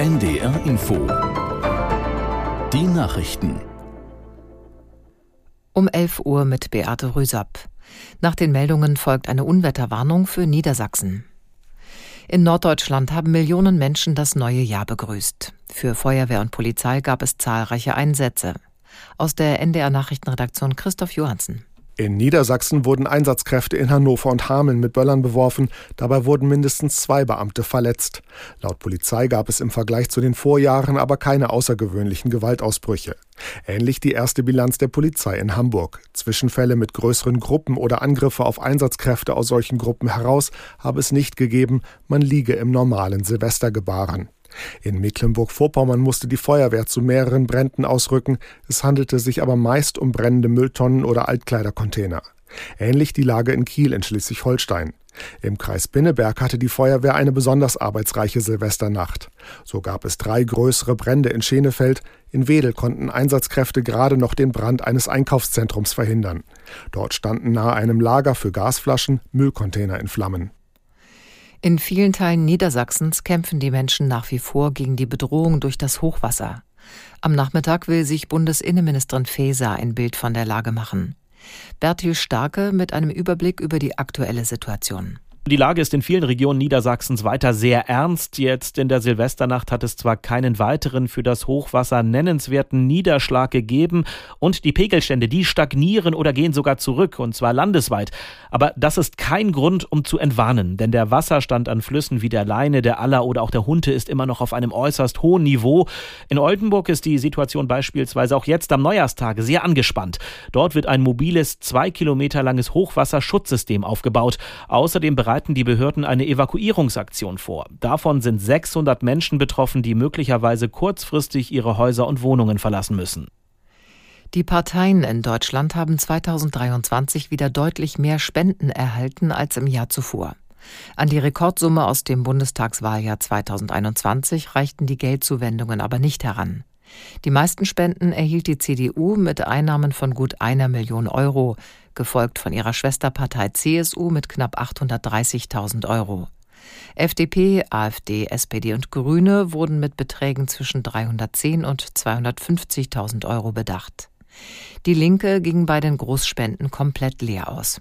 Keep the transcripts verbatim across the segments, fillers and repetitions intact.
N D R Info. Die Nachrichten. Um elf Uhr mit Beate Rüsapp. Nach den Meldungen folgt eine Unwetterwarnung für Niedersachsen. In Norddeutschland haben Millionen Menschen das neue Jahr begrüßt. Für Feuerwehr und Polizei gab es zahlreiche Einsätze. Aus der N D R-Nachrichtenredaktion Christoph Johansen. In Niedersachsen wurden Einsatzkräfte in Hannover und Hameln mit Böllern beworfen. Dabei wurden mindestens zwei Beamte verletzt. Laut Polizei gab es im Vergleich zu den Vorjahren aber keine außergewöhnlichen Gewaltausbrüche. Ähnlich die erste Bilanz der Polizei in Hamburg. Zwischenfälle mit größeren Gruppen oder Angriffe auf Einsatzkräfte aus solchen Gruppen heraus habe es nicht gegeben. Man liege im normalen Silvestergebaren. In Mecklenburg-Vorpommern musste die Feuerwehr zu mehreren Bränden ausrücken. Es handelte sich aber meist um brennende Mülltonnen oder Altkleidercontainer. Ähnlich die Lage in Kiel in Schleswig-Holstein. Im Kreis Pinneberg hatte die Feuerwehr eine besonders arbeitsreiche Silvesternacht. So gab es drei größere Brände in Schenefeld. In Wedel konnten Einsatzkräfte gerade noch den Brand eines Einkaufszentrums verhindern. Dort standen nahe einem Lager für Gasflaschen Müllcontainer in Flammen. In vielen Teilen Niedersachsens kämpfen die Menschen nach wie vor gegen die Bedrohung durch das Hochwasser. Am Nachmittag will sich Bundesinnenministerin Faeser ein Bild von der Lage machen. Bertil Starke mit einem Überblick über die aktuelle Situation. Die Lage ist in vielen Regionen Niedersachsens weiter sehr ernst. Jetzt in der Silvesternacht hat es zwar keinen weiteren für das Hochwasser nennenswerten Niederschlag gegeben und die Pegelstände, die stagnieren oder gehen sogar zurück, und zwar landesweit. Aber das ist kein Grund, um zu entwarnen, denn der Wasserstand an Flüssen wie der Leine, der Aller oder auch der Hunte ist immer noch auf einem äußerst hohen Niveau. In Oldenburg ist die Situation beispielsweise auch jetzt am Neujahrstage sehr angespannt. Dort wird ein mobiles, zwei Kilometer langes Hochwasserschutzsystem aufgebaut. Außerdem bereiten die Behörden eine Evakuierungsaktion vor. Davon sind sechshundert Menschen betroffen, die möglicherweise kurzfristig ihre Häuser und Wohnungen verlassen müssen. Die Parteien in Deutschland haben zweitausenddreiundzwanzig wieder deutlich mehr Spenden erhalten als im Jahr zuvor. An die Rekordsumme aus dem Bundestagswahljahr zweitausendeinundzwanzig reichten die Geldzuwendungen aber nicht heran. Die meisten Spenden erhielt die C D U mit Einnahmen von gut einer Million Euro, gefolgt von ihrer Schwesterpartei C S U mit knapp achthundertdreißigtausend Euro. F D P, AfD, S P D und Grüne wurden mit Beträgen zwischen dreihundertzehn und zweihundertfünfzigtausend Euro bedacht. Die Linke ging bei den Großspenden komplett leer aus.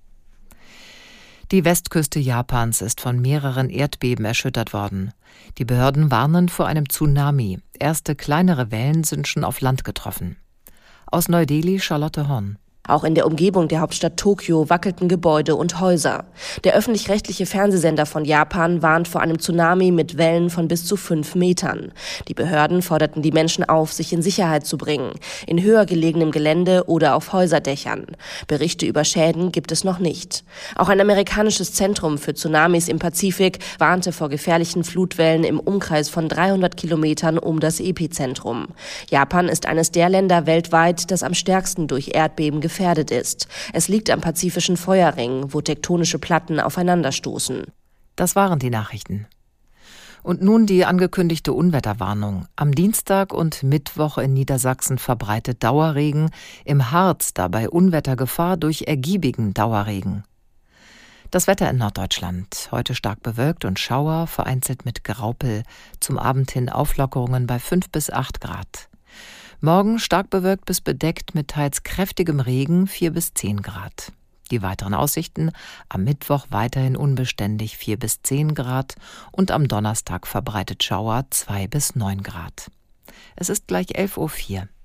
Die Westküste Japans ist von mehreren Erdbeben erschüttert worden. Die Behörden warnen vor einem Tsunami. Erste kleinere Wellen sind schon auf Land getroffen. Aus Neu-Delhi Charlotte Horn. Auch in der Umgebung der Hauptstadt Tokio wackelten Gebäude und Häuser. Der öffentlich-rechtliche Fernsehsender von Japan warnt vor einem Tsunami mit Wellen von bis zu fünf Metern. Die Behörden forderten die Menschen auf, sich in Sicherheit zu bringen, in höher gelegenem Gelände oder auf Häuserdächern. Berichte über Schäden gibt es noch nicht. Auch ein amerikanisches Zentrum für Tsunamis im Pazifik warnte vor gefährlichen Flutwellen im Umkreis von dreihundert Kilometern um das Epizentrum. Japan ist eines der Länder weltweit, das am stärksten durch Erdbeben gefährdet gefährdet ist. Es liegt am pazifischen Feuerring, wo tektonische Platten aufeinanderstoßen. Das waren die Nachrichten. Und nun die angekündigte Unwetterwarnung. Am Dienstag und Mittwoch in Niedersachsen verbreitet Dauerregen, im Harz dabei Unwettergefahr durch ergiebigen Dauerregen. Das Wetter in Norddeutschland. Heute stark bewölkt und Schauer, vereinzelt mit Graupel. Zum Abend hin Auflockerungen bei fünf bis acht Grad. Morgen stark bewölkt bis bedeckt mit teils kräftigem Regen, vier bis zehn Grad. Die weiteren Aussichten: am Mittwoch weiterhin unbeständig vier bis zehn Grad und am Donnerstag verbreitet Schauer zwei bis neun Grad. Es ist gleich elf Uhr vier.